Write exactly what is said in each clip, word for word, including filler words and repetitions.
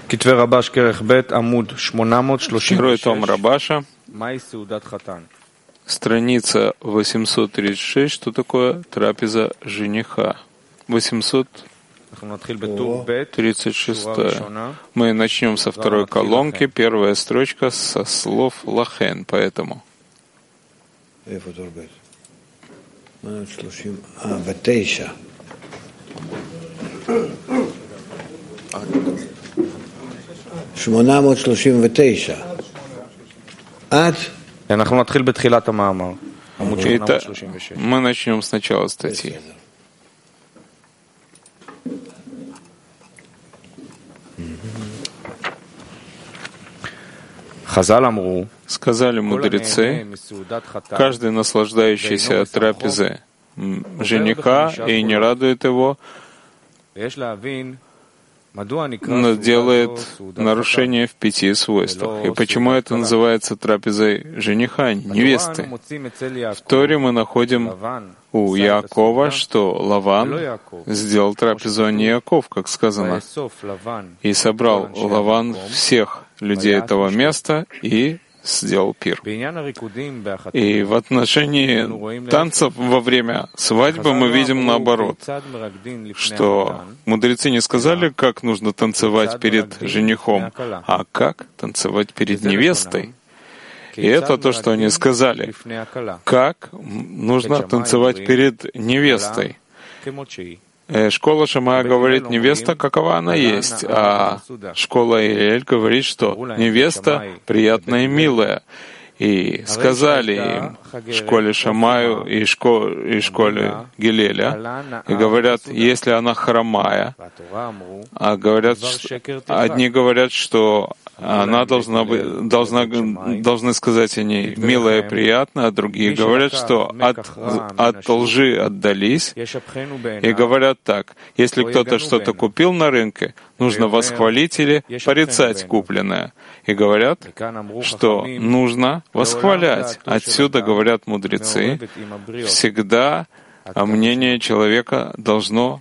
Второй том Рабаша, страница восемьсот тридцать шесть. Что такое трапеза жениха? восемьсот тридцать шесть. Мы начнем со второй колонки. Первая строчка со слов лахен, поэтому. Это мы начнем сначала статьи. Сказали мудрецы, каждый наслаждающийся от трапезы жениха и не радует его, но делает нарушение в пяти свойствах. И почему это называется трапезой жениха, невесты? В Торе мы находим у Яакова, что Лаван сделал трапезу, а не Яаков, как сказано, и собрал Лаван всех людей этого места и сделал пир. И в отношении танцев во время свадьбы мы видим наоборот, что мудрецы не сказали, как нужно танцевать перед женихом, а как танцевать перед невестой. И это то, что они сказали. Как нужно танцевать перед невестой. Школа Шамая говорит, невеста, какова она есть, а школа Илель говорит, что невеста приятная и милая. И сказали им, школе Шамаю и, шко, и школе Гилеля, и говорят, если она хромая, а говорят, что, одни говорят, что она должна быть, должна, должны сказать о ней милая и приятная, а другие говорят, что от, от лжи отдались, и говорят так, если кто-то что-то купил на рынке, нужно восхвалить или порицать купленное. И говорят, что нужно восхвалять. Отсюда, говорят мудрецы, всегда мнение человека должно,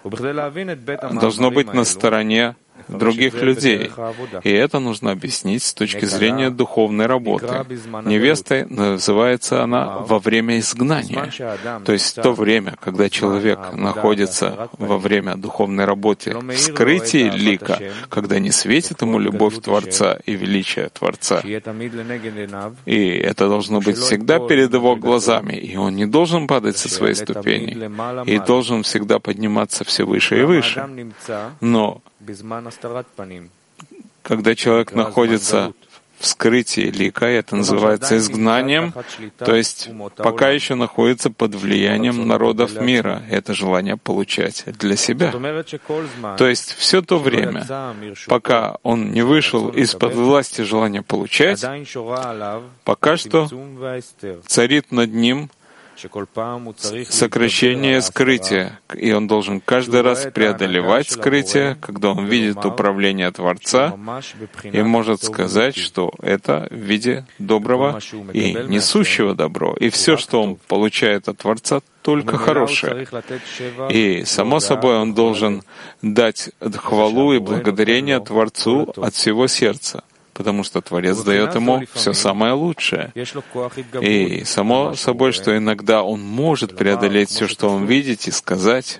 должно быть на стороне других людей. И это нужно объяснить с точки зрения духовной работы. Невестой называется она во время изгнания. То есть в то время, когда человек находится во время духовной работы в скрытии лика, когда не светит ему любовь Творца и величие Творца. И это должно быть всегда перед его глазами, и он не должен падать со своей ступени, и должен всегда подниматься все выше и выше. Но когда человек находится в скрытии лика, это называется изгнанием, то есть пока еще находится под влиянием народов мира. Это желание получать для себя. То есть все то время, пока он не вышел из-под власти желания получать, пока что царит над ним сокращение скрытия, и он должен каждый раз преодолевать скрытие, когда он видит управление Творца, и может сказать, что это в виде доброго и несущего добро. И все, что он получает от Творца, только хорошее. И, само собой, он должен дать хвалу и благодарение Творцу от всего сердца, потому что Творец дает ему все самое лучшее. И само собой, что иногда он может преодолеть все, что он видит, и сказать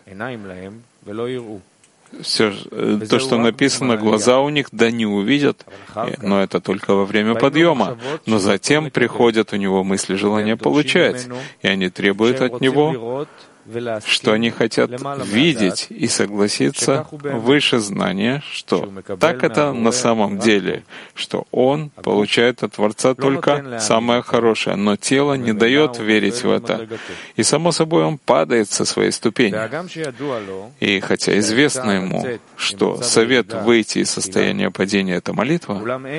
все, то, что написано, глаза у них да не увидят, но это только во время подъема. Но затем приходят у него мысли, желания получать, и они требуют от него, что они хотят видеть и согласиться выше знания, что так это на самом деле, что он получает от Творца только самое хорошее, но тело не дает верить в это. И, само собой, он падает со своей ступени. И хотя известно ему, что совет выйти из состояния падения — это молитва,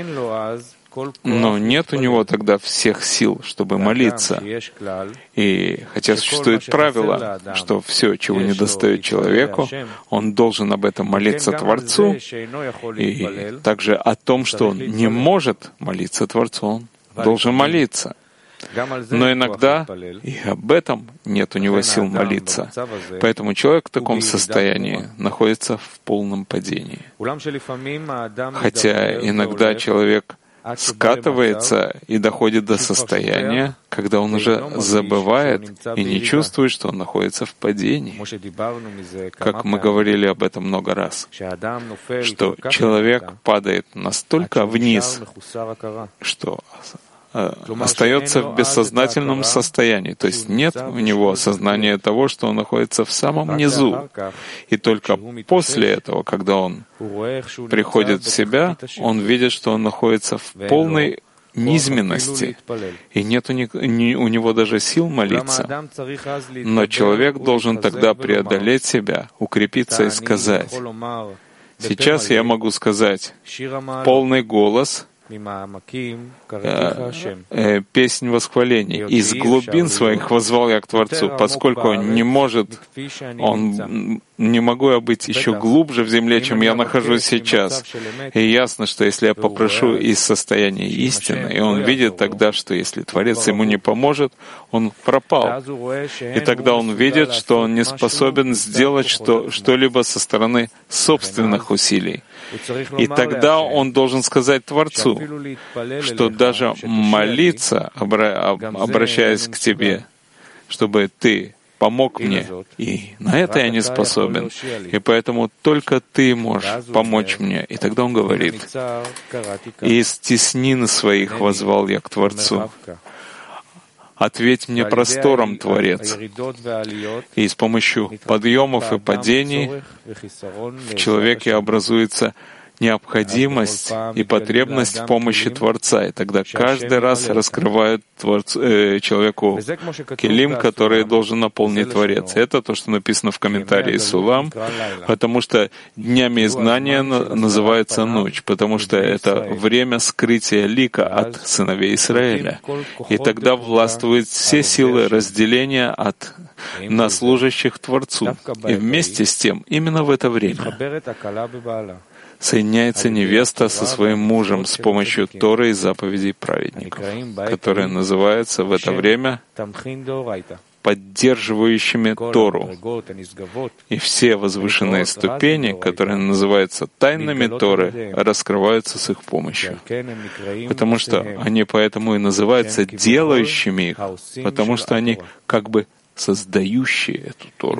но нет у него тогда всех сил, чтобы молиться. И хотя существует правило, что все, чего не достает человеку, он должен об этом молиться Творцу, и также о том, что он не может молиться Творцу, он должен молиться. Но иногда и об этом нет у него сил молиться. Поэтому человек в таком состоянии находится в полном падении. Хотя иногда человек скатывается и доходит до состояния, когда он уже забывает и не чувствует, что он находится в падении. Как мы говорили об этом много раз, что человек падает настолько вниз, что остается в бессознательном состоянии. То есть нет у него осознания того, что он находится в самом низу. И только после этого, когда он приходит в себя, он видит, что он находится в полной низменности, и нет у него даже сил молиться. Но человек должен тогда преодолеть себя, укрепиться и сказать: «Сейчас я могу сказать полный голос, Э, песнь восхвалений. Из глубин своих воззвал я к Творцу, поскольку он не может, он не могу я быть еще глубже в земле, чем я нахожусь сейчас. И ясно, что если я попрошу из состояния истины, и он видит тогда, что если Творец ему не поможет, он пропал. И тогда он видит, что он не способен сделать что, что-либо со стороны собственных усилий. И тогда он должен сказать Творцу, что даже молиться, обращаясь к Тебе, чтобы Ты помог мне, и на это я не способен, и поэтому только Ты можешь помочь мне. И тогда он говорит: «Из теснин своих воззвал я к Творцу. Ответь мне простором, Творец». И с помощью подъемов и падений в человеке образуется необходимость и потребность в помощи Творца. И тогда каждый раз раскрывают Творцу, э, человеку келим, который должен наполнить Творец. Это то, что написано в комментарии Сулам, потому что днями изгнания называется ночь, потому что это время скрытия лика от сыновей Израиля. И тогда властвуют все силы разделения от на служащих Творцу. И вместе с тем, именно в это время соединяется невеста со своим мужем с помощью Торы и заповедей праведников, которые называются в это время поддерживающими Тору. И все возвышенные ступени, которые называются тайнами Торы, раскрываются с их помощью. Потому что они поэтому и называются делающими их, потому что они как бы создающие эту Тору.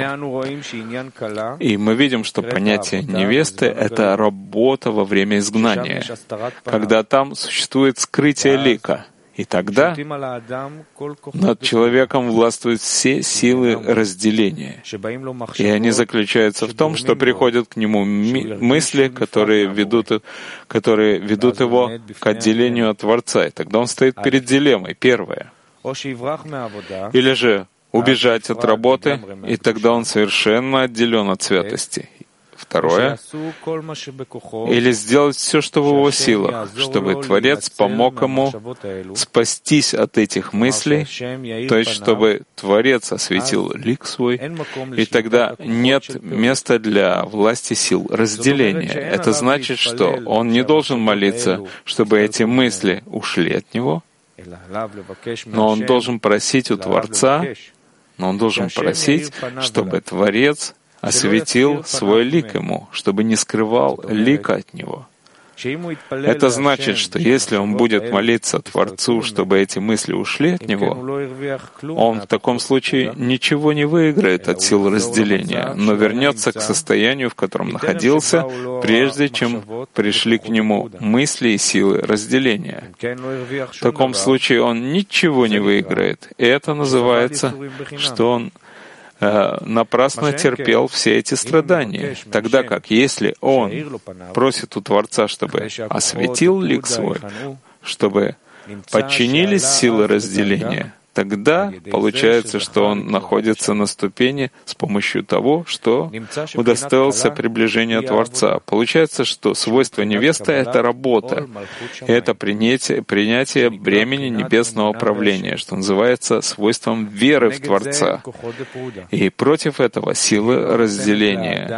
И мы видим, что понятие невесты — это работа во время изгнания, когда там существует скрытие лика. И тогда над человеком властвуют все силы разделения. И они заключаются в том, что приходят к нему мысли, которые ведут, которые ведут его к отделению от Творца. И тогда он стоит перед дилеммой. Первое. Или же убежать от работы, и тогда он совершенно отделен от святости. Второе. Или сделать все, что в его силах, чтобы Творец помог ему спастись от этих мыслей, то есть чтобы Творец осветил лик свой, и тогда нет места для власти сил разделения. Это значит, что он не должен молиться, чтобы эти мысли ушли от него, но он должен просить у Творца, но он должен просить, чтобы Творец осветил свой лик ему, чтобы не скрывал лика от него. Это значит, что если он будет молиться Творцу, чтобы эти мысли ушли от него, он в таком случае ничего не выиграет от сил разделения, но вернется к состоянию, в котором находился, прежде чем пришли к нему мысли и силы разделения. В таком случае он ничего не выиграет. И это называется, что он напрасно терпел все эти страдания, тогда как если он просит у Творца, чтобы осветил лик свой, чтобы подчинились силы разделения, тогда получается, что он находится на ступени с помощью того, что удостоился приближения Творца. Получается, что свойство невесты — это работа, это принятие, принятие бремени небесного правления, что называется свойством веры в Творца. И против этого силы разделения.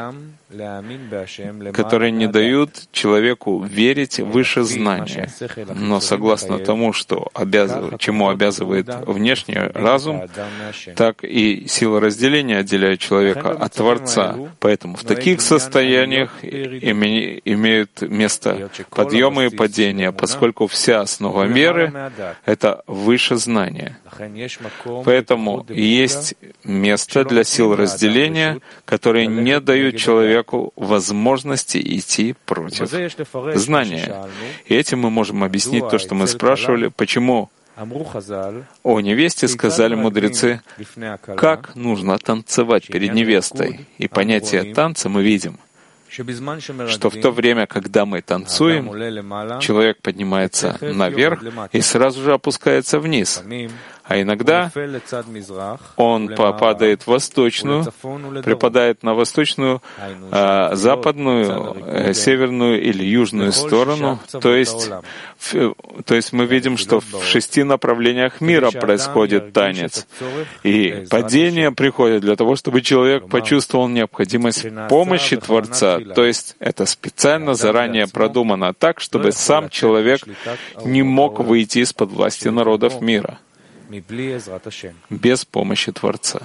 которые не дают человеку верить выше знания. Но согласно тому, что обязывает, чему обязывает внешний разум, так и сила разделения отделяет человека от Творца. Поэтому в таких состояниях име, имеют место подъемы и падения, поскольку вся основа веры — это выше знания. Поэтому есть место для сил разделения, которые не дают человеку возможности идти против знания. И этим мы можем объяснить то, что мы спрашивали, почему о невесте сказали мудрецы, как нужно танцевать перед невестой. И понятие танца мы видим, что в то время, когда мы танцуем, человек поднимается наверх и сразу же опускается вниз. А иногда он попадает в восточную, припадает на восточную, а, западную, э, северную или южную сторону. То есть, в, то есть мы видим, что в шести направлениях мира происходит танец. И падение приходит для того, чтобы человек почувствовал необходимость помощи Творца. То есть это специально заранее продумано так, чтобы сам человек не мог выйти из-под власти народов мира без помощи Творца.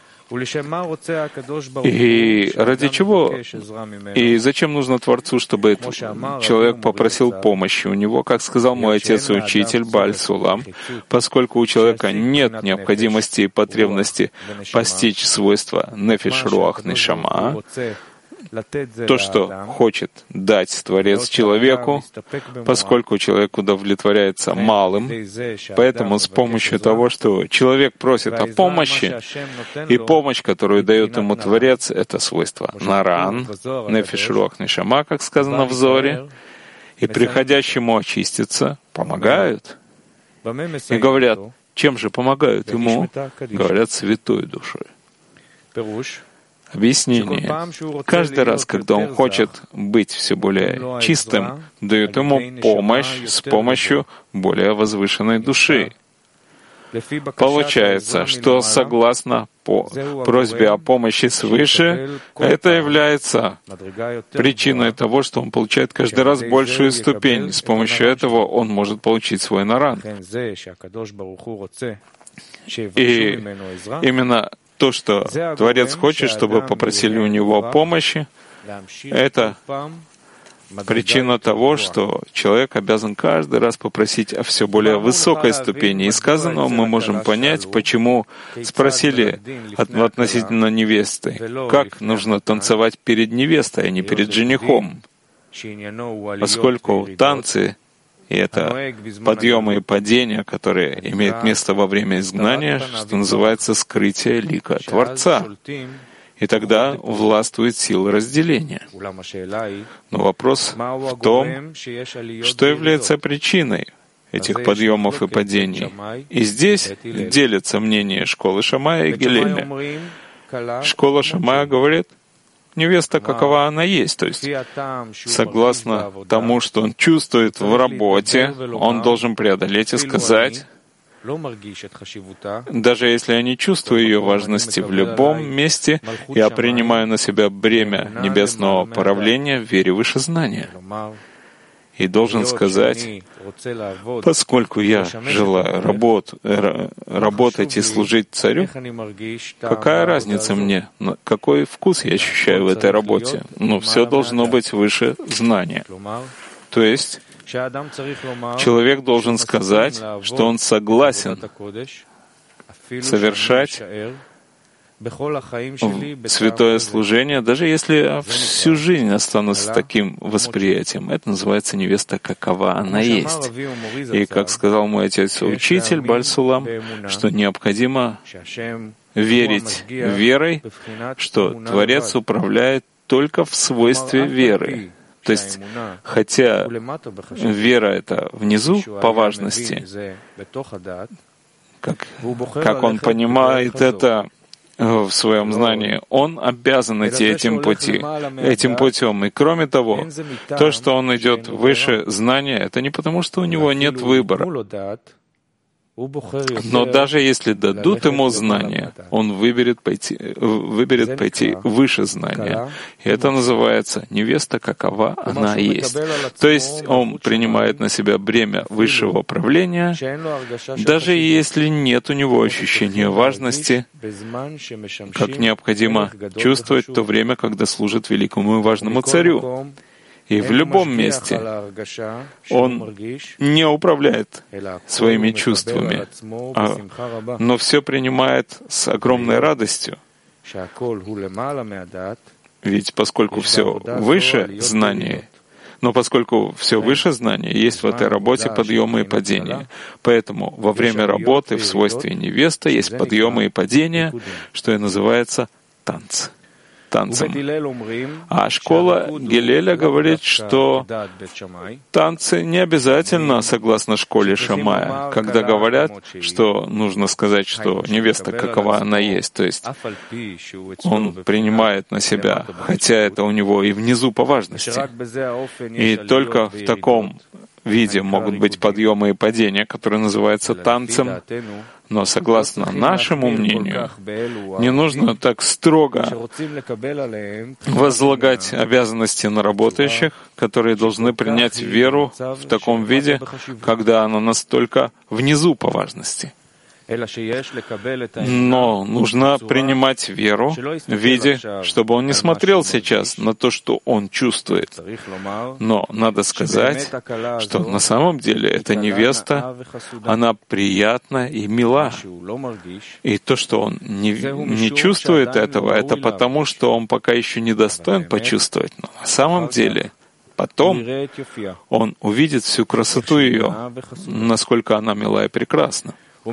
И ради чего, и зачем нужно Творцу, чтобы человек попросил помощи у него, как сказал мой отец и учитель Бааль Сулам, поскольку у человека нет необходимости и потребности постичь свойства нефеш, руах, нешама, то, что хочет дать Творец человеку, поскольку человек удовлетворяется малым, поэтому с помощью того, что человек просит о помощи, и помощь, которую дает ему Творец, это свойство наран, нефеш, руах, нешама, как сказано в Зоре, и приходящему очиститься помогают. И говорят, чем же помогают ему? Говорят, святой душой. Объяснение. Каждый раз, когда он хочет быть все более чистым, дают ему помощь с помощью более возвышенной души. Получается, что согласно по просьбе о помощи свыше, это является причиной того, что он получает каждый раз большую ступень. С помощью этого он может получить свой наран. И именно то, что Творец хочет, чтобы попросили у него помощи, это причина того, что человек обязан каждый раз попросить о все более высокой ступени. Из сказанного мы можем понять, почему спросили относительно невесты, как нужно танцевать перед невестой, а не перед женихом, поскольку танцы — и это подъемы и падения, которые имеют место во время изгнания, что называется скрытие лика Творца. И тогда властвует сила разделения. Но вопрос в том, что является причиной этих подъемов и падений. И здесь делятся мнения школы Шамая и Гилеля. Школа Шамая говорит, невеста, какова она есть. То есть, согласно тому, что он чувствует в работе, он должен преодолеть и сказать, даже если я не чувствую ее важности в любом месте, я принимаю на себя бремя небесного правления в вере выше знания. И должен сказать, поскольку я желаю работ, работать и служить царю, какая разница мне, какой вкус я ощущаю в этой работе? Но все должно быть выше знания. То есть человек должен сказать, что он согласен совершать святое служение, даже если я всю жизнь останусь с таким восприятием. Это называется невеста, какова она есть. И, как сказал мой отец-учитель Бааль Сулам, что необходимо верить верой, что Творец управляет только в свойстве веры. То есть, хотя вера — это внизу по важности, как, как он понимает это в своем знании, он обязан идти этим пути, этим путем. И кроме того, то, что он идет выше знания, это не потому, что у него нет выбора. Но даже если дадут ему знания, он выберет пойти, выберет пойти выше знания. И это называется невеста, какова она есть. То есть он принимает на себя бремя высшего правления, даже если нет у него ощущения важности, как необходимо чувствовать в то время, когда служит великому и важному царю. И в любом месте он не управляет своими чувствами, а, но все принимает с огромной радостью. Ведь поскольку все выше знания, но поскольку все выше знания, есть в этой работе подъемы и падения. Поэтому во время работы в свойстве невеста есть подъемы и падения, что и называется танцы. танцем. А школа Гилеля говорит, что танцы не обязательно согласно школе Шамая, когда говорят, что нужно сказать, что невеста какова она есть, то есть он принимает на себя, хотя это у него и внизу по важности. И только в таком виде могут быть подъемы и падения, которые называются танцем. Но согласно нашему мнению, не нужно так строго возлагать обязанности на работающих, которые должны принять веру в таком виде, когда она настолько внизу по важности. Но нужно принимать веру в виде, чтобы он не смотрел сейчас на то, что он чувствует. Но надо сказать, что на самом деле эта невеста, она приятна и мила. И то, что он не, не чувствует этого, это потому, что он пока еще не достоин почувствовать. Но на самом деле потом он увидит всю красоту ее, насколько она мила и прекрасна.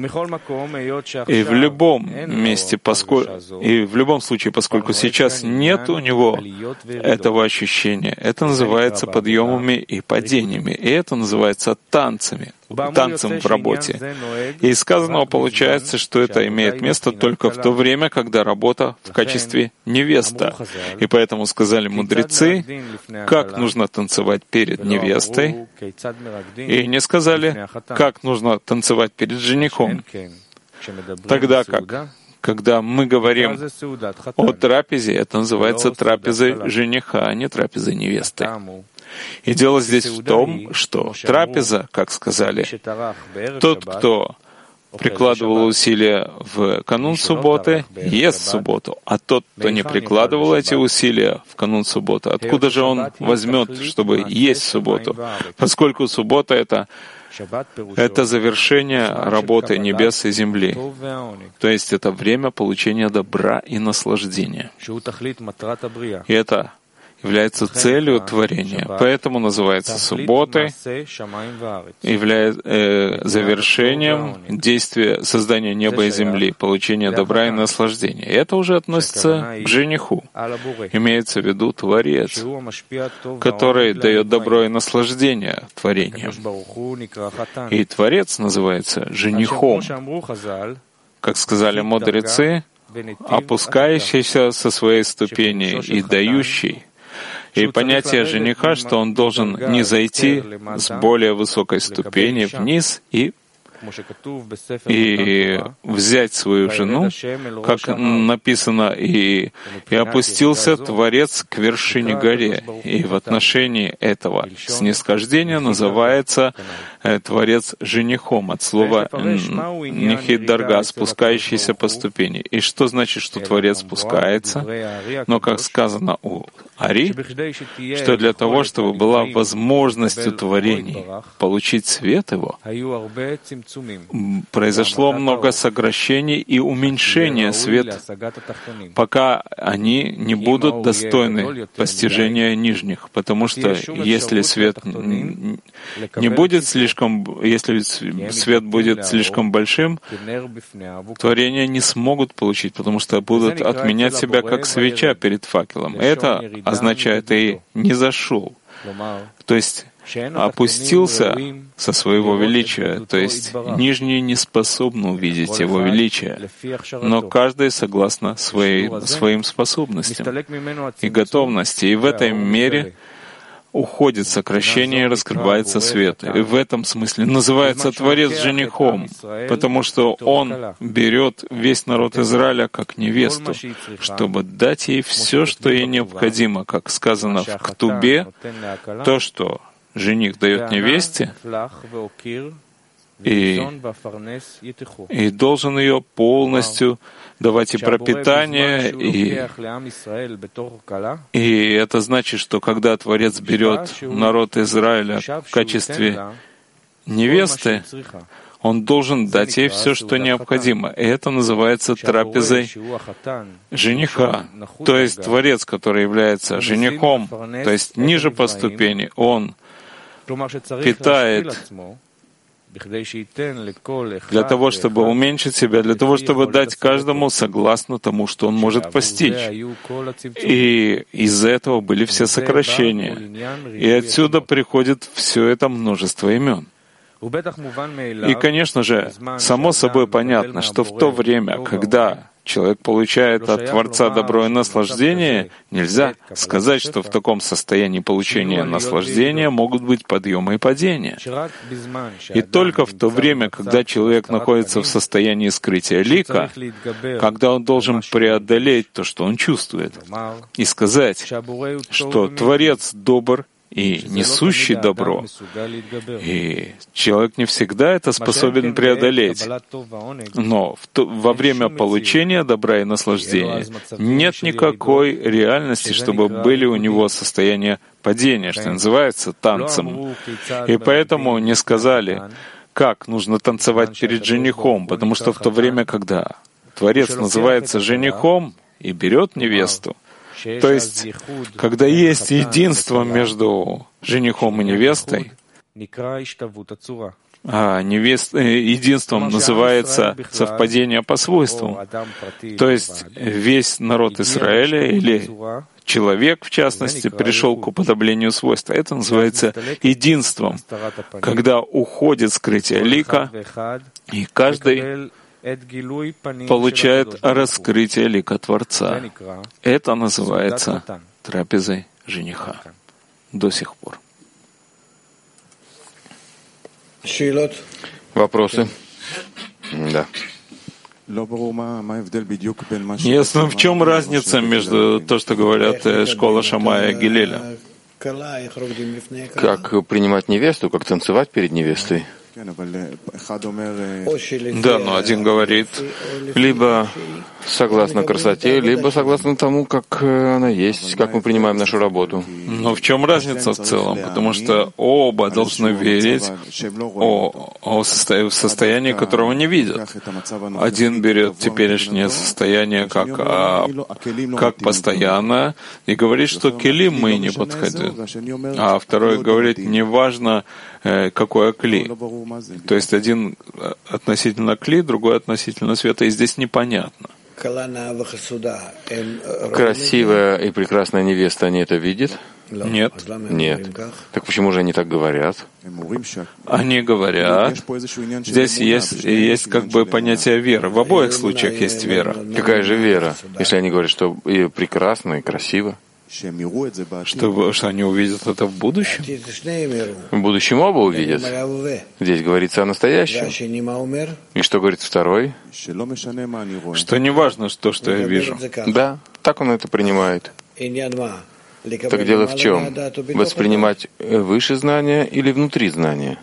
И в любом месте, поскольку, и в любом случае, поскольку сейчас нет у него этого ощущения, это называется подъемами и падениями, и это называется танцами, танцем в работе. И из сказанного получается, что это имеет место только в то время, когда работа в качестве невеста. И поэтому сказали мудрецы, как нужно танцевать перед невестой, и не сказали, как нужно танцевать перед женихом. Тогда как? Когда мы говорим о трапезе, это называется трапезой жениха, а не трапезой невесты. И дело здесь в том, что трапеза, как сказали, тот, кто прикладывал усилия в канун субботы, ест в субботу, а тот, кто не прикладывал эти усилия в канун субботы, откуда же он возьмет, чтобы есть в субботу? Поскольку суббота — это Это завершение работы небес и земли. То есть это время получения добра и наслаждения. И это является целью творения. Поэтому называется субботой, является э, завершением действия создания неба и земли, получения добра и наслаждения. И это уже относится к жениху. Имеется в виду Творец, который дает добро и наслаждение творению. И Творец называется женихом. Как сказали мудрецы, опускающийся со своей ступени и дающий. И понятие жениха, что он должен не зайти с более высокой ступени вниз и и взять свою жену, как написано, и, и опустился Творец к вершине горе. И в отношении этого снисхождения называется э, Творец женихом, от слова «нихид дарга», спускающийся по ступени. И что значит, что Творец спускается? Но, как сказано у Ари, что для того, чтобы была возможность у творений получить свет его, произошло много сокращений и уменьшения света, пока они не будут достойны постижения нижних. Потому что если свет не будет слишком, если свет будет слишком большим, творения не смогут получить, потому что будут отменять себя как свеча перед факелом. Это означает и не зашел. То есть опустился со своего величия, то есть нижние не способны увидеть его величие, но каждый согласно своей, своим способностям и готовности. И в этой мере уходит сокращение и раскрывается свет. И в этом смысле называется Творец женихом, потому что Он берет весь народ Израиля как невесту, чтобы дать ей все, что ей необходимо, как сказано в Ктубе, то, что жених дает невесте, и, и должен ее полностью давать и пропитание, и, и это значит, что когда Творец берет народ Израиля в качестве невесты, он должен дать ей все, что необходимо. И это называется трапезой жениха. То есть Творец, который является женихом, то есть ниже по ступени, он питает для того, чтобы уменьшить себя, для того, чтобы дать каждому согласно тому, что он может постичь. И из-за этого были все сокращения. И отсюда приходит все это множество имен. И, конечно же, само собой понятно, что в то время, когда человек получает от Творца добро и наслаждение, нельзя сказать, что в таком состоянии получения наслаждения могут быть подъемы и падения. И только в то время, когда человек находится в состоянии скрытия лика, когда он должен преодолеть то, что он чувствует, и сказать, что Творец добр и несущий добро, и человек не всегда это способен преодолеть. Но в то, во время получения добра и наслаждения нет никакой реальности, чтобы были у него состояния падения, что называется танцем. И поэтому не сказали, как нужно танцевать перед женихом, потому что в то время, когда Творец называется женихом и берет невесту, то есть, когда есть единство между женихом и невестой, а невест... единством называется совпадение по свойствам. То есть весь народ Израиля или человек, в частности, пришел к уподоблению свойства. Это называется единством, когда уходит скрытие лика, и каждый получает раскрытие лика Творца. Это называется трапезой жениха. До сих пор. Вопросы? Да. Ясно, в чем разница между то, что говорят школа Шамая и Гилеля? Как принимать невесту, как танцевать перед невестой? Да, но один говорит, либо согласно красоте, либо согласно тому, как она есть, как мы принимаем нашу работу. Но в чем разница в целом? Потому что оба должны верить о, о состо... состоянии, которого не видят. Один берет теперешнее состояние как, а, как постоянное и говорит, что келим мы не подходят. А второй говорит, неважно, какое кли. То есть один относительно кли, другой относительно света, и здесь непонятно. Красивая и прекрасная невеста, они это видят? Нет. Нет. Так почему же они так говорят? Они говорят, здесь есть, есть как бы понятие веры. В обоих случаях есть вера. Какая же вера, если они говорят, что и прекрасно, и красиво? Что, что они увидят это в будущем? В будущем оба увидят. Здесь говорится о настоящем. И что говорит второй? Что не важно, что, что я вижу. Да, так он это принимает. Так дело в чем? Воспринимать выше знания или внутри знания?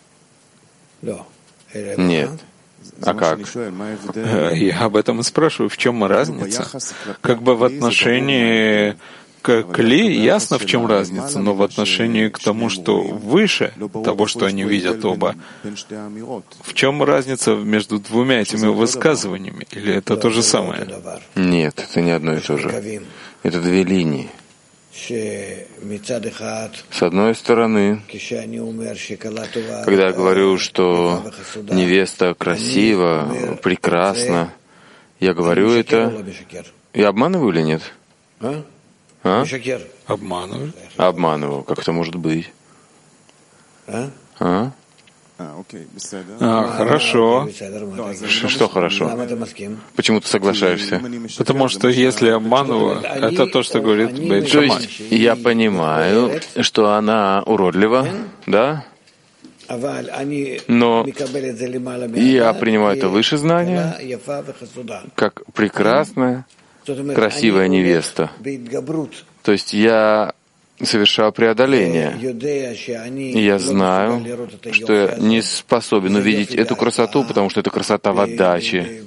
Нет. А как? Я об этом и спрашиваю. В чем разница? Как бы в отношении к кли ясно, в чем разница, но в отношении к тому, что выше того, что они видят оба, в чем разница между двумя этими высказываниями? Или это то же самое? Нет, это не одно и то же. Это две линии. С одной стороны, когда я говорю, что невеста красива, прекрасна, я говорю это, я обманываю или нет? А? Обманываю. Обманываю. Как это может быть? А? А, хорошо. Что хорошо? Почему ты соглашаешься? Потому что если обманываю, это то, что говорит Бейт То Шамай. есть я понимаю, что она уродлива, да? Но я принимаю это выше знания, как прекрасная, красивая невеста. То есть я совершаю преодоление. И я знаю, что я не способен увидеть эту красоту, потому что это красота в отдаче.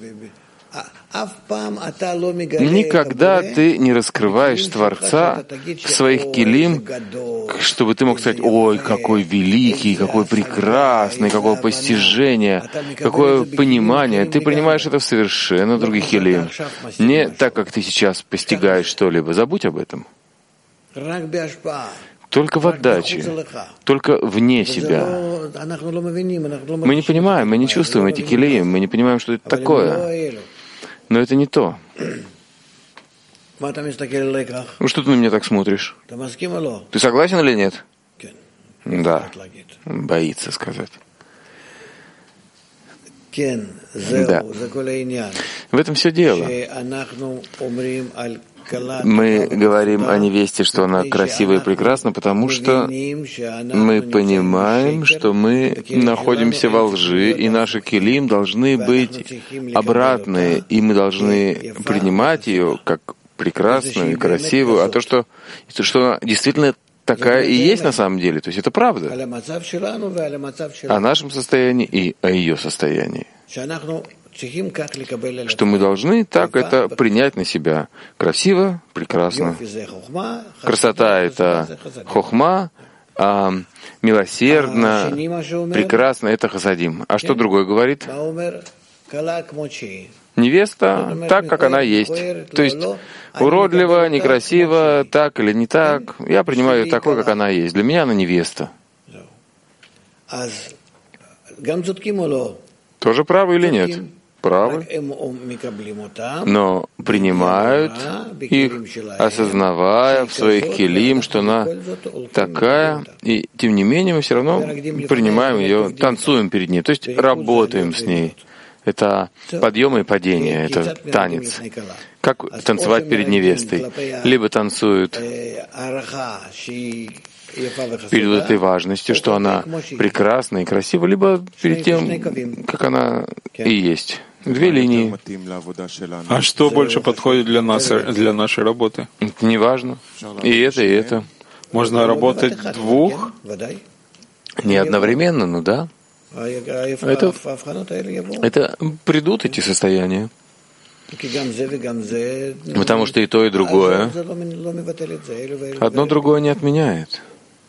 Никогда ты не раскрываешь Творца в своих килим, чтобы ты мог сказать: «Ой, какой великий, какой прекрасный, какое постижение, какое понимание». Ты принимаешь это в совершенно других килим. Не так, как ты сейчас постигаешь что-либо. Забудь об этом. Только в отдаче, только вне себя. Мы не понимаем, мы не чувствуем эти килим, мы не понимаем, что это такое. Но это не то. Ну что ты на меня так смотришь? Ты согласен или нет? Да. Боится сказать. Да. В этом все дело. Мы говорим о невесте, что она красива и прекрасна, потому что мы понимаем, что мы находимся во лжи, и наши килим должны быть обратные, и мы должны принимать ее как прекрасную и красивую, а то, что, что она действительно такая и есть на самом деле, то есть это правда о нашем состоянии и о ее состоянии. Что мы должны так это принять на себя. Красиво, прекрасно. Красота — это хохма, а милосердно, прекрасно — это хасадим. А что другой говорит? Невеста так, как она есть. То есть уродлива, некрасива, так или не так. Я принимаю ее такой, как она есть. Для меня она невеста. Тоже правы или нет? Правы, но принимают их, осознавая в своих килим, что она такая, и тем не менее мы все равно принимаем ее, танцуем перед ней, то есть работаем с ней. Это подъемы и падения, это танец. Как танцевать перед невестой? Либо танцуют перед этой важностью, что она прекрасна и красива, либо перед тем, как она и есть. Две линии. А что больше подходит для нас, для нашей работы? Это не важно. И это, и это. Можно работать двух? Не одновременно, ну да. Это, это придут эти состояния. Потому что и то, и другое. Одно другое не отменяет.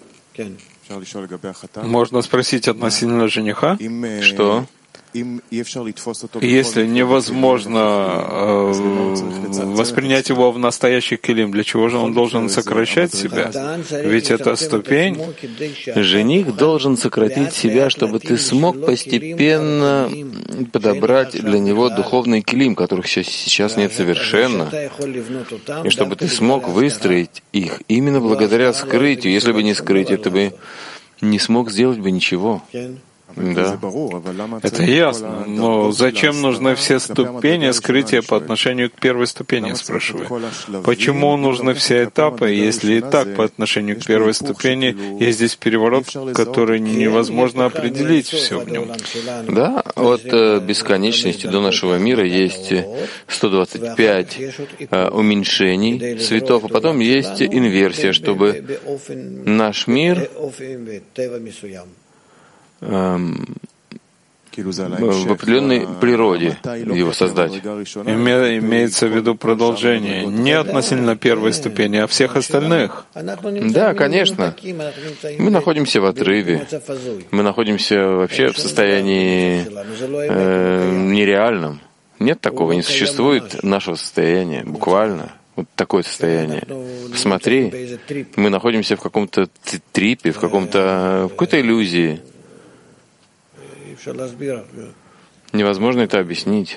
Можно спросить относительно жениха? Что? Если невозможно э, воспринять его в настоящий килим, для чего же он должен сокращать себя? Ведь это ступень. Жених должен сократить себя, чтобы ты смог постепенно подобрать для него духовный килим, которых сейчас нет совершенно, и чтобы ты смог выстроить их именно благодаря скрытию. Если бы не скрытие, ты бы не смог сделать бы ничего. Да. Это ясно. Но зачем нужны все ступени скрытия по отношению к первой ступени, спрашиваю? Почему нужны все этапы, если и так по отношению к первой ступени есть здесь переворот, который невозможно определить все в нем? Да, от бесконечности до нашего мира есть сто двадцать пять уменьшений светов, а потом есть инверсия, чтобы наш мир в определенной природе его создать. Име, имеется в виду продолжение не относительно первой ступени, а всех остальных. Да, конечно. Мы находимся в отрыве. Мы находимся вообще в состоянии э, нереальном. Нет такого, не существует нашего состояния, буквально. Вот такое состояние. Посмотри, мы находимся в каком-то трипе, в каком-то в какой-то иллюзии. Невозможно это объяснить.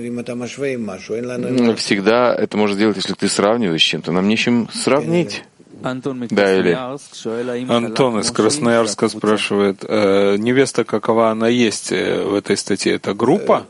Всегда это можно сделать, если ты сравниваешь с чем-то. Нам нечем сравнить. Да, или Антон из Красноярска спрашивает, э, невеста, какова она есть в этой статье, это группа?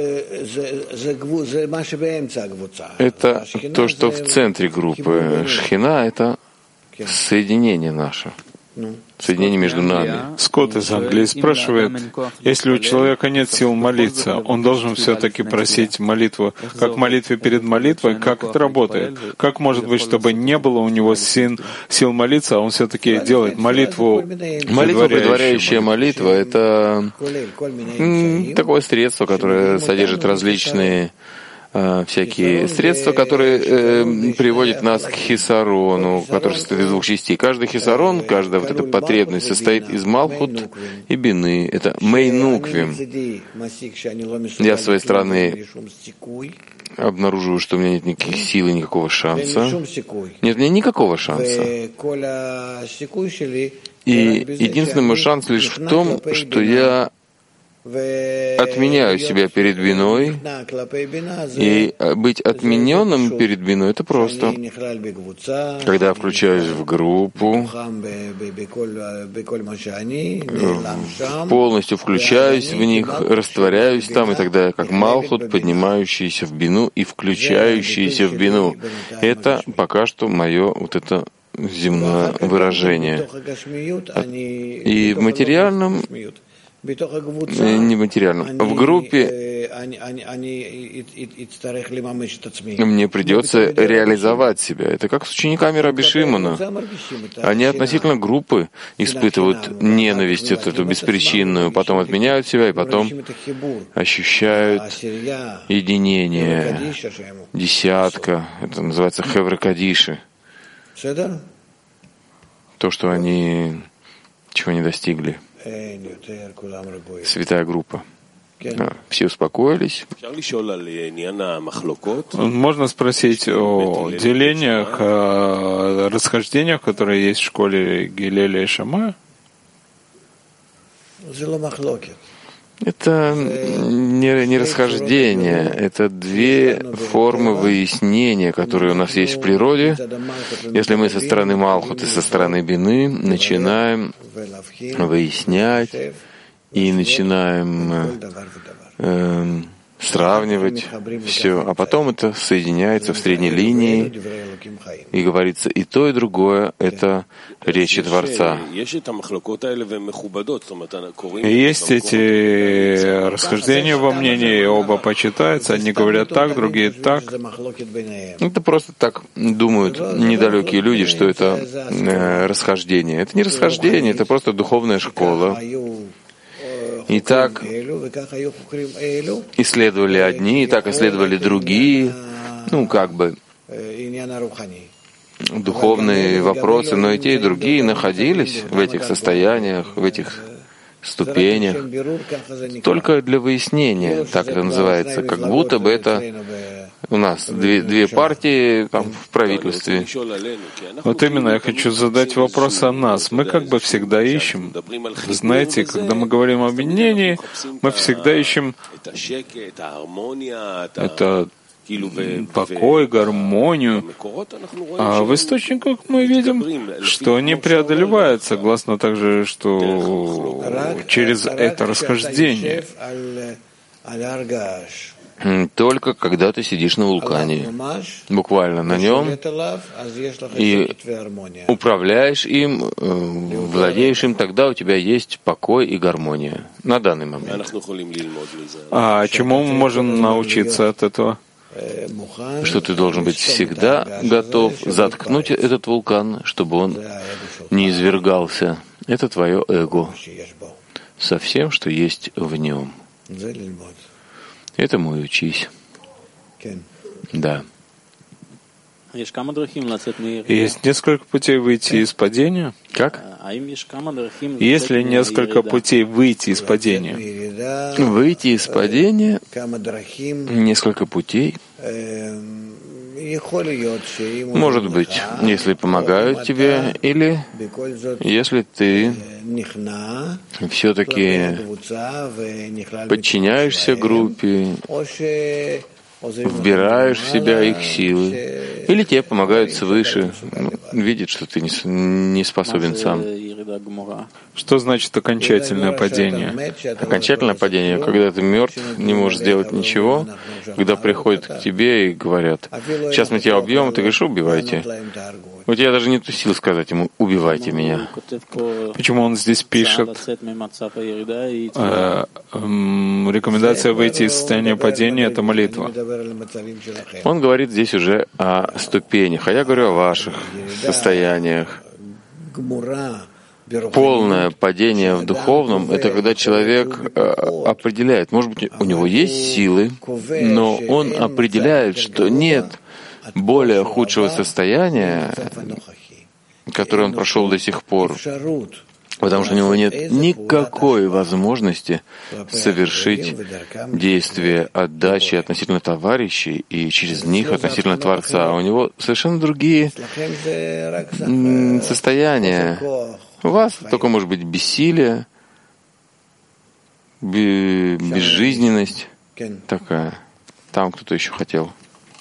Это то, что в центре группы. Шхина — это соединение наше. Соединение между нами. Скотт из Англии спрашивает, если у человека нет сил молиться, он должен все-таки просить молитву, как в молитве перед молитвой, как это работает? Как может быть, чтобы не было у него сил, сил молиться, а он все-таки делает молитву? Молитва, предваряющая молитва, это такое средство, которое содержит различные всякие средства, которые э, приводят нас к хисарону, который состоит из двух частей. Каждый хисарон, каждая вот эта потребность состоит из малхут и бины. Это мейнуквим. Я, с своей стороны, обнаруживаю, что у меня нет никаких сил и никакого шанса. Нет, у меня никакого шанса. И единственный мой шанс лишь в том, что я отменяю себя перед биной, и быть отмененным перед биной — это просто. Когда я включаюсь в группу, полностью включаюсь в них, растворяюсь там, и тогда я как малхут, поднимающийся в бину и включающийся в бину. Это пока что мое вот это земное выражение. И в материальном, нематериальном. В группе мне придется реализовать себя. Это как с учениками Раби Шимона. Они относительно группы испытывают ненависть эту беспричинную, потом отменяют себя и потом ощущают единение, десятка. Это называется хевре кадиши. То, что они, чего не достигли. Святая группа. А, все успокоились. Можно спросить о делениях, о расхождениях, которые есть в школе Гилеля и Шамая? Это не, не расхождение, это две формы выяснения, которые у нас есть в природе. Если мы со стороны Малхут и со стороны Бины начинаем выяснять и начинаем э, сравнивать все, а потом это соединяется в средней линии, и говорится, и то, и другое — это речи Творца. И есть эти расхождения во мнении, оба почитаются, одни говорят так, другие так. Это просто так думают недалекие люди, что это э, расхождение. Это не расхождение, это просто духовная школа. И так исследовали одни, и так исследовали другие, ну, как бы, духовные вопросы, но и те, и другие находились в этих состояниях, в этих ступенях, только для выяснения, так это называется, как будто бы это у нас две, две партии там, в правительстве. Вот именно я хочу задать вопрос о нас. Мы как бы всегда ищем. Знаете, когда мы говорим об объединении, мы всегда ищем это покой, гармонию. А в источниках мы видим, что они преодолевают, согласно также, что через это расхождение. Только когда ты сидишь на вулкане, буквально на нем, и управляешь им, владеешь им, тогда у тебя есть покой и гармония на данный момент. А чему мы можем научиться от этого? Что ты должен быть всегда готов заткнуть этот вулкан, чтобы он не извергался. Это твое эго со всем, что есть в нем. Этому и учись. Да. Есть несколько путей выйти из падения. Как? Есть ли несколько путей выйти из падения? Выйти из падения, несколько путей. Может быть, если помогают тебе, или если ты все-таки подчиняешься группе, вбираешь в себя их силы, Или тебе помогают свыше, ну, видят, что ты не, не способен сам. Что значит окончательное падение? Окончательное падение, когда ты мертв, не можешь сделать ничего, когда приходят к тебе и говорят: сейчас мы тебя убьем, ты говоришь: убивайте. У тебя даже нет сил сказать ему: убивайте меня. Почему он здесь пишет э, э, рекомендация выйти из состояния падения — это молитва? Он говорит здесь уже о ступенях, а я говорю о ваших состояниях. Полное падение в духовном — это когда человек определяет, может быть, у него есть силы, но он определяет, что нет более худшего состояния, которое он прошел до сих пор, потому что у него нет никакой возможности совершить действие отдачи относительно товарищей и через них относительно Творца. У него совершенно другие состояния. У вас только может быть бессилие, безжизненность такая. Там кто-то еще хотел.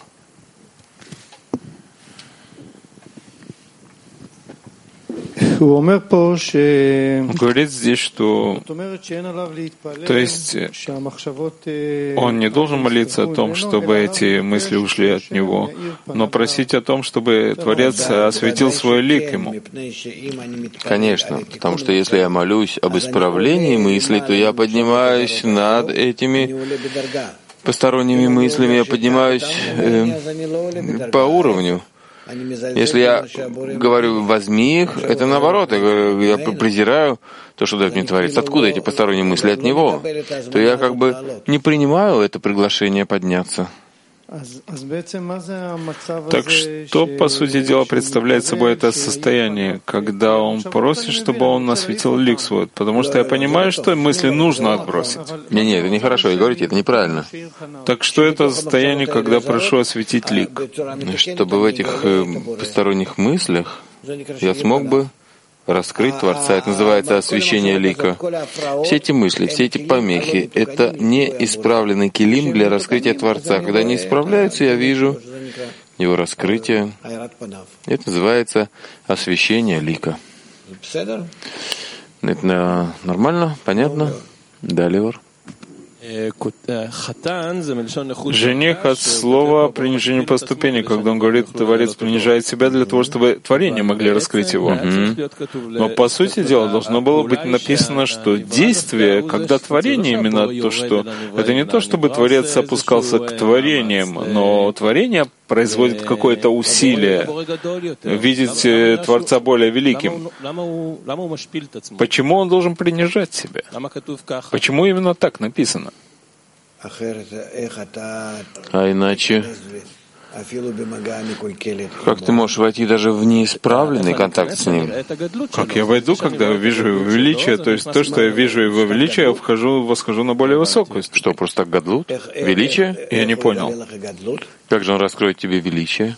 Он говорит здесь, что, то есть, он не должен молиться о том, чтобы эти мысли ушли от него, но просить о том, чтобы Творец осветил свой лик ему. Конечно, потому что если я молюсь об исправлении мыслей, то я поднимаюсь над этими посторонними мыслями, я поднимаюсь э, по уровню. Если я говорю «возьми их», это наоборот, я, говорю, я презираю то, что дает мне Творец. Откуда эти посторонние мысли? От Него. То я как бы не принимаю это приглашение подняться. Так что, по сути дела, представляет собой это состояние, когда он просит, чтобы он осветил лик свой? Потому что я понимаю, что мысли нужно отбросить. Не, не, это нехорошо, и говорите, это неправильно. Так что это состояние, когда прошу осветить лик? Чтобы в этих э, посторонних мыслях я смог бы раскрыть Творца. Это называется освещение лика. Все эти мысли, все эти помехи — это не исправленный килим для раскрытия Творца. Когда они исправляются, я вижу его раскрытие. Это называется освещение лика. Это нормально? Понятно? Да, Левор? Жених от слова принижение по ступени, когда он говорит, Творец принижает себя для того, чтобы творения могли раскрыть его. Mm-hmm. Но по сути дела должно было быть написано, что действие, когда творение именно то, что это не то, чтобы Творец опускался к творениям, но творение производит какое-то усилие видеть Творца более великим. Почему он должен принижать себя? Почему именно так написано? А иначе, как ты можешь войти даже в неисправленный контакт с ним? Как я войду, когда я вижу его величие, то есть то, что я вижу его величие, я вхожу, восхожу на более высокую. Что, просто так гадлут? Величие? Я не понял. Как же он раскроет тебе величие?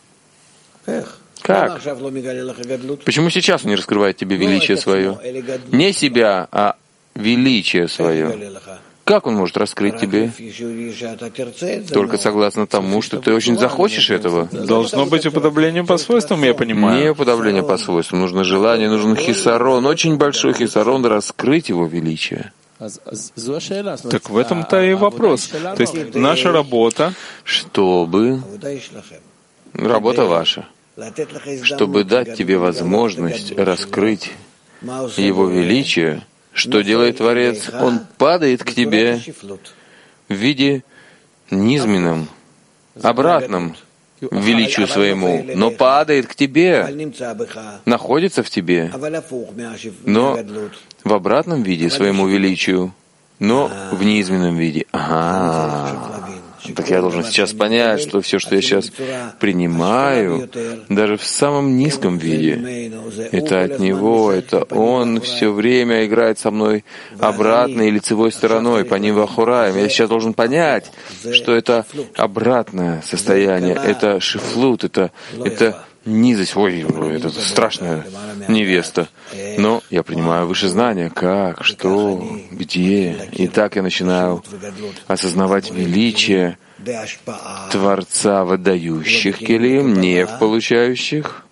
Как? Почему сейчас он не раскрывает тебе величие свое? Не себя, а величие свое. Как он может раскрыть тебе? Только согласно тому, что ты очень захочешь этого. Должно быть уподобление по свойствам, я понимаю. Не уподобление по свойствам. Нужно желание, нужен хисарон, очень большой хисарон, раскрыть его величие. Так в этом-то и вопрос. То есть наша работа, чтобы... Работа ваша. Чтобы дать тебе возможность раскрыть его величие. Что делает Творец? Он падает к тебе в виде низменном, обратном величию своему, но падает к тебе, находится в тебе, но в обратном виде своему величию, но в низменном виде. Ага. Так я должен сейчас понять, что все, что я сейчас принимаю, даже в самом низком виде, это от Него, это Он все время играет со мной обратной лицевой стороной, по ним вахураем. Я сейчас должен понять, что это обратное состояние, это шифлут, это, это низость, ой, это страшная невеста. Но я принимаю выше знания, как, что, где. И так я начинаю осознавать величие Творца выдающих келим, не в получающих.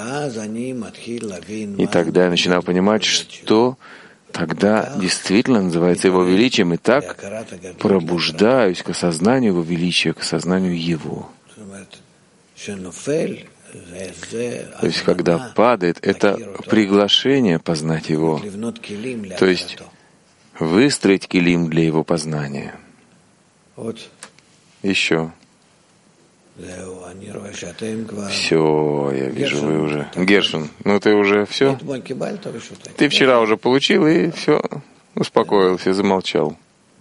И тогда я начинаю понимать, что тогда действительно называется Его величием, и так пробуждаюсь к осознанию Его величия, к осознанию Его. То есть, когда падает, это приглашение познать Его. То есть, выстроить килим для Его познания. Еще. Все, я вижу, вы уже. Гершин, ну ты уже все? Ты вчера уже получил и все, успокоился, замолчал.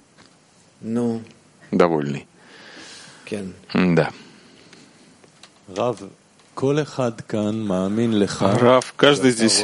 Довольный. Да. Рав, каждый здесь,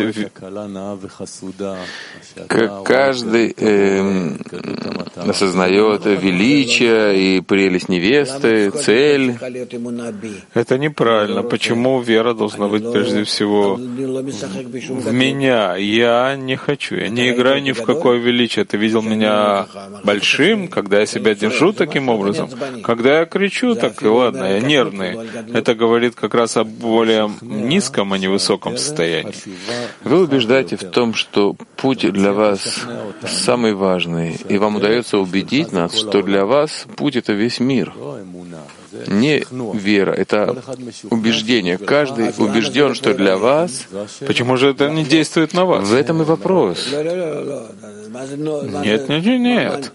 каждый э, осознает величие и прелесть невесты, цель. Это неправильно. Почему вера должна быть прежде всего в меня? Я не хочу, я не играю ни в какое величие. Ты видел меня большим, когда я себя держу таким образом? Когда я кричу, так и ладно, я нервный. Это говорит как раз об более низком, а не высоком состоянии. Вы убеждаете в том, что путь для вас самый важный, и вам удается убедить нас, что для вас путь — это весь мир. Не вера, это убеждение. Каждый убежден, что для вас... Почему же это не действует на вас? В этом и вопрос. Нет, нет, нет.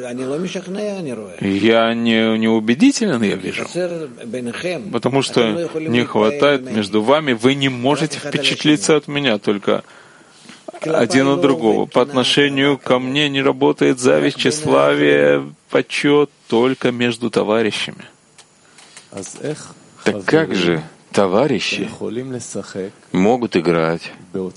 Я не, не убедителен, я вижу. Потому что не хватает между вами, вы не можете впечатлиться от меня, только один от другого. По отношению ко мне не работает зависть, тщеславие, почет только между товарищами. Так как же товарищи могут играть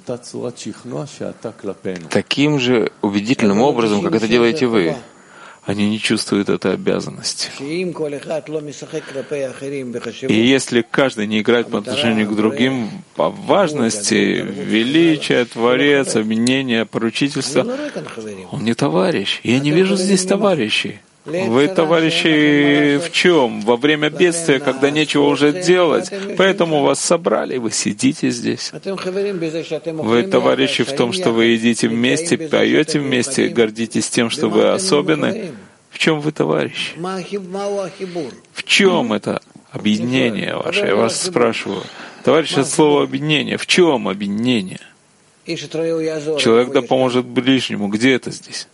таким же убедительным образом, как это делаете вы? Они не чувствуют этой обязанности. И если каждый не играет по отношению к другим по важности, величия, творец, объединение, поручительство, он не товарищ. Я не вижу здесь товарищей. Вы, товарищи, в чем? Во время бедствия, когда нечего уже делать, поэтому вас собрали, вы сидите здесь. Вы, товарищи, в том, что вы едите вместе, поете вместе, гордитесь тем, что вы особенны. В чем вы, товарищи? В чем это объединение ваше? Я вас спрашиваю. Товарищи, это слово объединение. В чем объединение? Человек да поможет ближнему. Где это здесь?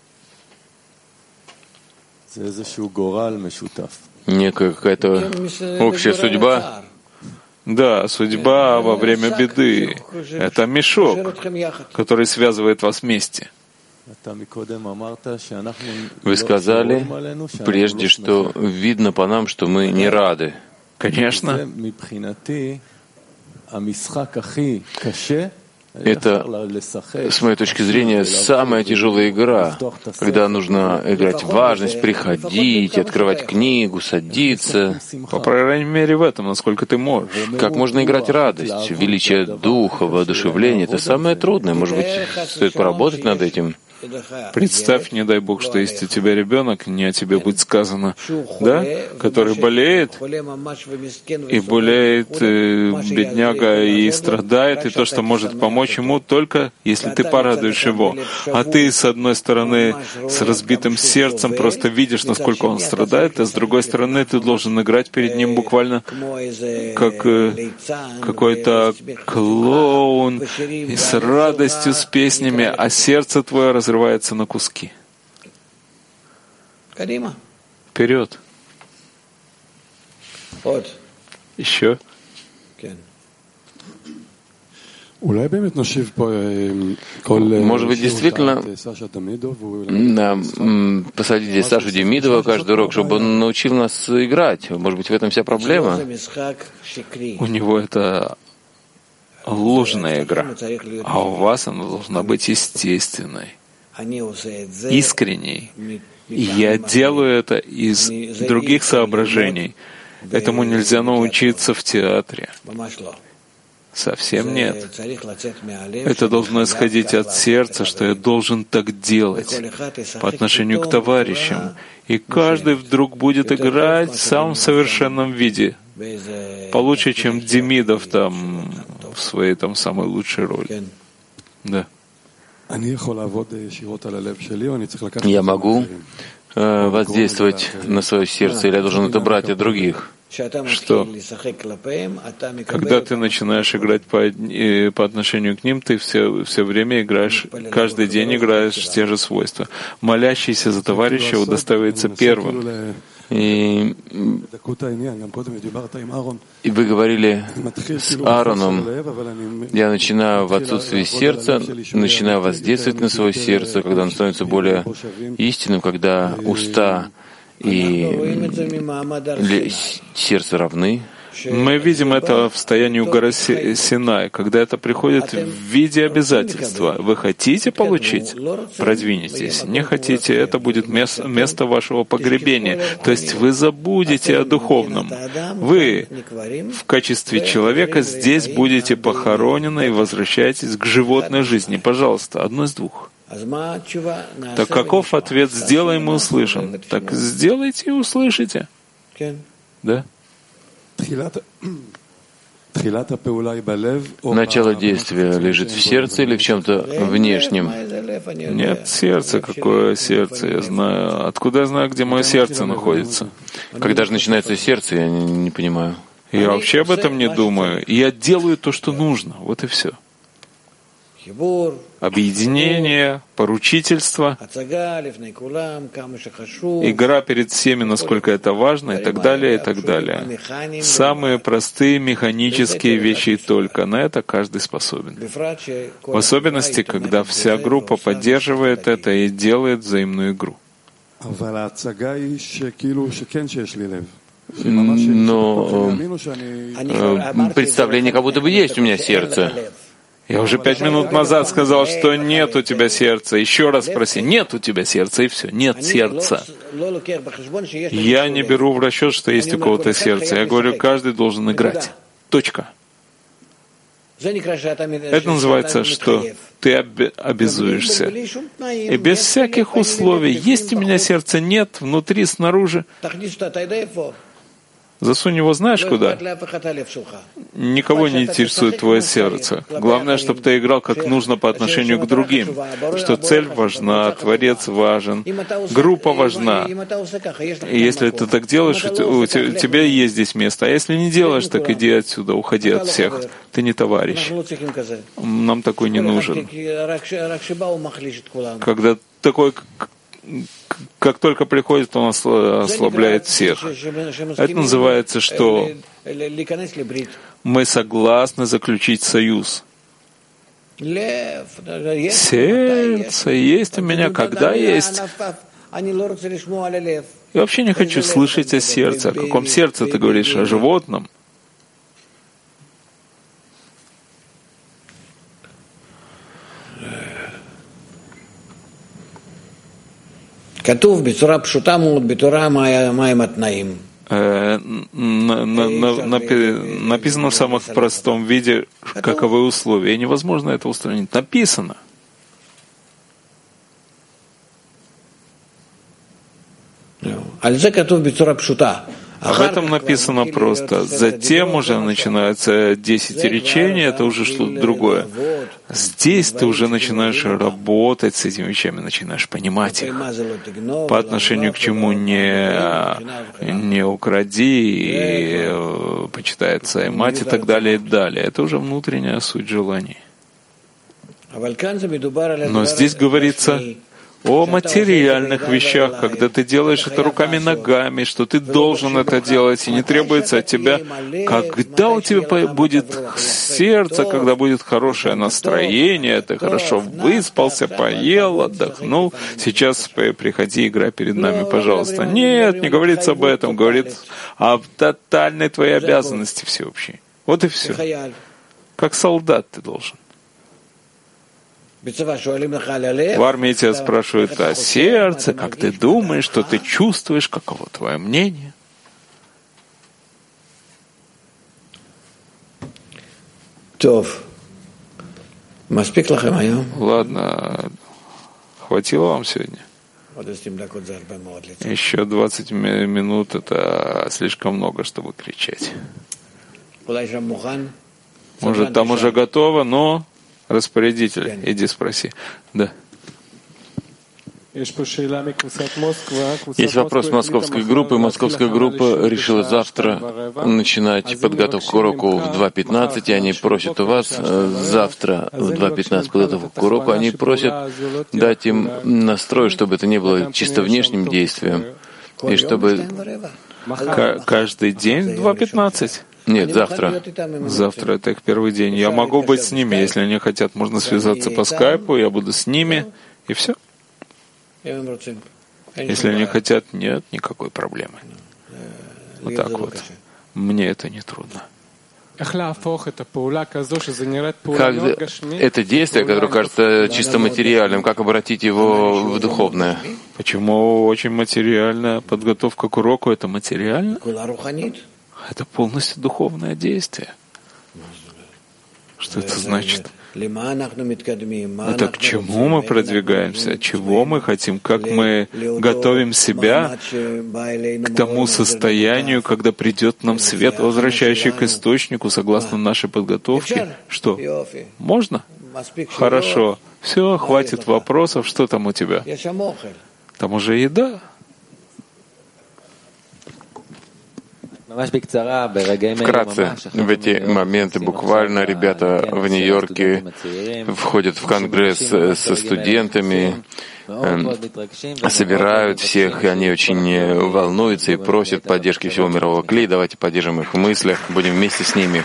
Некая какая-то общая судьба. Да, судьба во время беды. Это мешок, который связывает вас вместе. Вы сказали прежде, что видно по нам, что мы не рады. Конечно. Это, с моей точки зрения, самая тяжелая игра, когда нужно играть важность, приходить, открывать книгу, садиться. По крайней мере в этом, насколько ты можешь. Как можно играть радость, величие духа, воодушевление? Это самое трудное. Может быть, стоит поработать над этим? Представь, не дай Бог, что есть у тебя ребенок, не о тебе будет сказано, да, который болеет, и болеет э, бедняга, и страдает, и то, что может помочь ему, только если ты порадуешь его. А ты, с одной стороны, с разбитым сердцем, просто видишь, насколько он страдает, а с другой стороны, ты должен играть перед ним буквально как э, какой-то клоун, и с радостью, с песнями, а сердце твое разрывается разрывается на куски. Вперед. Еще. Может быть, действительно нам посадить здесь Сашу Демидова каждый урок, чтобы он научил нас играть. Может быть, в этом вся проблема? У него это ложная игра, а у вас она должна быть естественной, искренней. И я делаю это из других соображений. Этому нельзя научиться в театре. Совсем нет. Это должно исходить от сердца, что я должен так делать по отношению к товарищам. И каждый вдруг будет играть в самом совершенном виде, получше, чем Демидов там в своей там самой лучшей роли. Да. Я могу э, воздействовать на свое сердце, или я должен это брать от других? Что? Когда ты начинаешь играть по, по отношению к ним, ты все, все время играешь, каждый день играешь те же свойства. Молящийся за товарища удостаивается первым. И, и вы говорили с Аароном, я начинаю в отсутствии сердца, начинаю воздействовать на свое сердце, когда оно становится более истинным, когда уста и сердце равны. Мы видим это в состоянии у горы Синай, когда это приходит в виде обязательства. Вы хотите получить? Продвинетесь. Не хотите? Это будет место вашего погребения. То есть вы забудете о духовном. Вы в качестве человека здесь будете похоронены и возвращаетесь к животной жизни. Пожалуйста, одно из двух. Так каков ответ? Сделаем и услышим. Так сделайте и услышите. Да? Начало действия лежит в сердце или в чем-то внешнем? Нет, сердце. Какое сердце? Я знаю. Откуда я знаю, где мое сердце находится? Когда же начинается сердце, я не, не понимаю. Я вообще об этом не думаю. Я делаю то, что нужно. Вот и все. Объединение, поручительство, игра перед всеми, насколько это важно, и так далее, и так далее. Самые простые механические вещи только. На это каждый способен. В особенности, когда вся группа поддерживает это и делает взаимную игру. Но э, представление, как будто бы есть у меня сердце. Я уже пять минут назад сказал, что нет у тебя сердца. Еще раз спроси, нет у тебя сердца, и все. Нет сердца. Я не беру в расчет, что есть у кого-то сердце. Я говорю, каждый должен играть. Точка. Это называется, что ты обязуешься. И без всяких условий. Есть у меня сердце, нет, внутри, снаружи. Засунь его знаешь куда? Никого не интересует твое сердце. Главное, чтобы ты играл как нужно по отношению к другим. Что цель важна, Творец важен, группа важна. И если ты так делаешь, у тебя есть здесь место. А если не делаешь, так иди отсюда, уходи от всех. Ты не товарищ. Нам такой не нужен. Когда такой... Как только приходит, он ослабляет всех. Это называется, что мы согласны заключить союз. Сердце есть у меня, когда есть. Я вообще не хочу слышать о сердце. О каком сердце ты говоришь? О животном? Написано в самом простом виде, каковы условия. И невозможно это устранить. Написано. Об этом написано просто. Затем уже начинаются десять речений, это уже что-то другое. Здесь ты уже начинаешь работать с этими вещами, начинаешь понимать их. По отношению к чему не, не укради, и почитается и мать, и так далее, и далее. Это уже внутренняя суть желаний. Но здесь говорится о материальных вещах, когда ты делаешь это руками и ногами, что ты должен это делать, и не требуется от тебя. Когда у тебя будет сердце, когда будет хорошее настроение, ты хорошо выспался, поел, отдохнул, сейчас приходи, играй перед нами, пожалуйста. Нет, не говорится об этом, говорит о тотальной твоей обязанности всеобщей. Вот и все. Как солдат ты должен. В армии тебя спрашивают о сердце, как ты думаешь, что ты чувствуешь, каково твое мнение. Ладно, хватило вам сегодня? Еще двадцать минут — это слишком много, чтобы кричать. Может, там уже готово, но распорядитель, иди спроси. Да. Есть вопрос московской группы. Московская группа решила завтра начинать подготовку к уроку в два пятнадцать, и они просят у вас завтра в два пятнадцать подготовку к уроку. Они просят дать им настрой, чтобы это не было чисто внешним действием, и чтобы Каждый день в два пятнадцать? Нет, завтра. Завтра — это их первый день. Я могу быть с ними. Если они хотят, можно связаться по скайпу, я буду с ними, и все. Если они хотят, нет никакой проблемы. Вот так вот. Мне это не трудно. Как это действие, которое кажется чисто материальным, как обратить его в духовное? Почему очень материальная подготовка к уроку — это материально? Это полностью духовное действие. Что это значит? Это к чему мы продвигаемся, чего мы хотим, как мы готовим себя к тому состоянию, когда придет нам свет, возвращающий к источнику, согласно нашей подготовке. Что? Можно? Хорошо. Все, хватит вопросов. Что там у тебя? Там уже еда. Вкратце, в эти моменты буквально ребята в Нью-Йорке входят в конгресс со студентами, собирают всех, и они очень волнуются и просят поддержки всего мирового клей. Давайте поддержим их в мыслях, будем вместе с ними.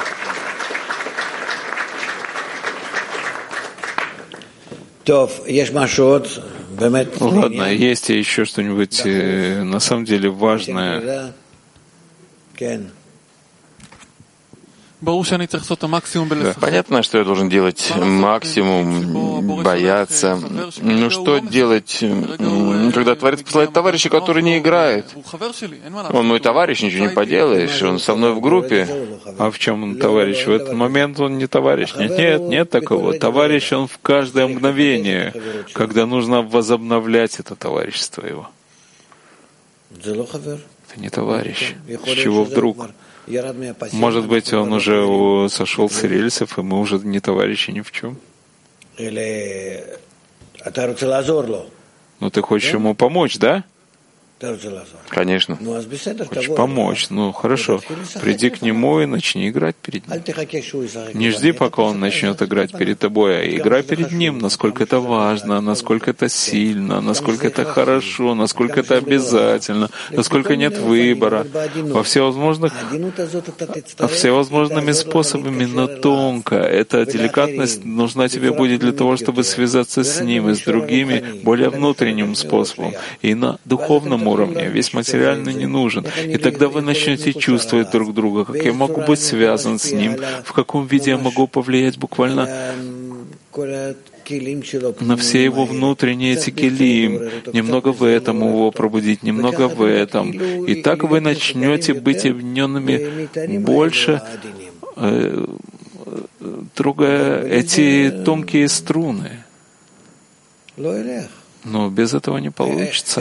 Ладно, есть еще что-нибудь на самом деле важное? Да, понятно, что я должен делать максимум, бояться. Ну что делать, когда Творец посылает товарища, который не играет? Он мой товарищ, ничего не поделаешь, он со мной в группе. А в чем он товарищ? В этот момент он не товарищ. Нет, нет, нет такого. Товарищ он в каждое мгновение, когда нужно возобновлять это товарищество его. Это не товарищ. С чего вдруг? Может быть, он уже сошел с рельсов, и мы уже не товарищи ни в чем. Но ты хочешь ему помочь, да? Конечно. Хочешь помочь? Ну, хорошо. Приди к нему и начни играть перед ним. Не жди, пока он начнет играть перед тобой, а играй перед ним, насколько это важно, насколько это сильно, насколько это хорошо, насколько это обязательно, насколько нет выбора. Во всевозможных, всевозможными способами, но тонко. Эта деликатность нужна тебе будет для того, чтобы связаться с ним и с другими более внутренним способом и на духовном уровне. уровне, весь материальный не нужен. И тогда вы начнете чувствовать друг друга, как я могу быть связан с ним, в каком виде я могу повлиять буквально на все его внутренние эти келим, немного в этом его пробудить, немного в этом. И так вы начнете быть объединенными больше, э, трогая эти тонкие струны. Но без этого не получится.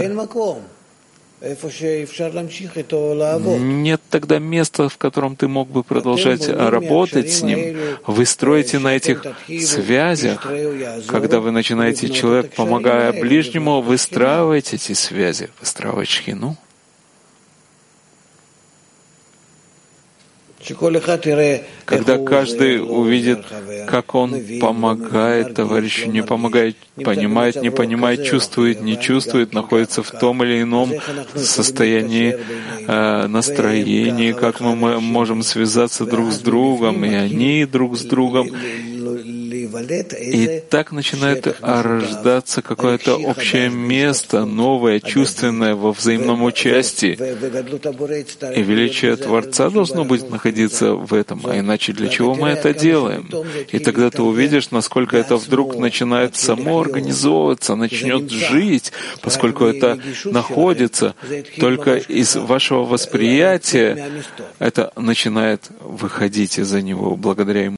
Нет тогда места, в котором ты мог бы продолжать работать с ним. Вы строите на этих связях. Когда вы начинаете, человек, помогая ближнему, выстраивать эти связи, выстраивать шхину. Когда каждый увидит, как он помогает товарищу, не помогает, понимает, не понимает, чувствует, не чувствует, находится в том или ином состоянии, э, настроении, как мы можем связаться друг с другом, и они друг с другом. И так начинает рождаться какое-то общее место, новое, чувственное, во взаимном участии. И величие Творца должно быть находиться в этом. А иначе для чего мы это делаем? И тогда ты увидишь, насколько это вдруг начинает самоорганизовываться, начнет жить, поскольку это находится только из вашего восприятия, это начинает выходить из-за него благодаря ему.